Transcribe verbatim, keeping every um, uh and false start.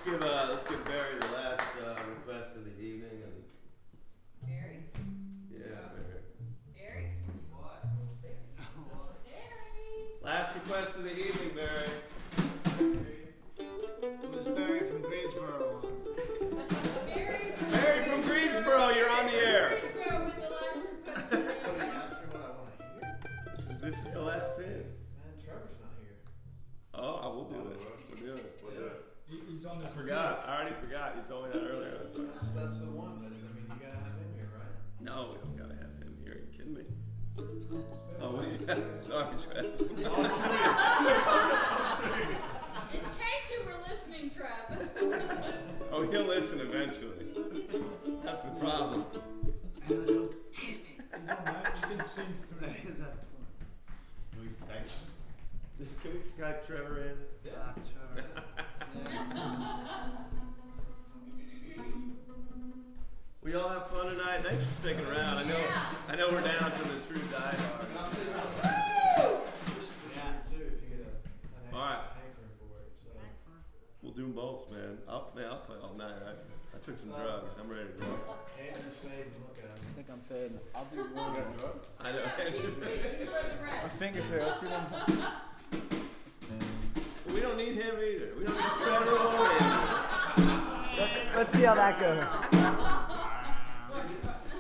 give uh, let's give Barry the last uh, request of the evening. And Barry? Yeah, Barry. Barry? What? Barry! Last request of the evening, Barry. It was Barry from Greensboro. Barry from, Barry from Greensboro, you're on the air. Greensboro with the last request of the evening. Ask her what I want to hear. This is this is the last sin. Man, Trevor's not here. Oh, I will do it. We'll do it. We'll do it. He- He's on the I forgot. I already forgot. You told me that earlier. That's, that's the one, but I mean, you gotta have him here, right? No, we don't gotta have him here. Are you kidding me? Oh wait, sorry, Trev. In case you were listening, Trev. Oh, he'll listen eventually. That's the problem. Damn it. He's on that. He can sing through that point. Can we Skype? Can we Skype Trevor in? Yeah. We all have fun tonight. Thanks for sticking around. I know. Yeah. I know we're down to the true diehards. I'll tell you what, Woo! just, just shoot it too if you get a, an All right. hankering for it. So. We'll do them both, man. I'll, man, I'll play all night. I, I took some drugs. I'm ready to roll. Andrew's fading, look at I him. think I'm fading. I'll do one. I know. Yeah, he's ready for the My rest. fingers hurt. Let's do one. We don't need him either. We don't need Trevor or Andrew. Let's let's see how that goes.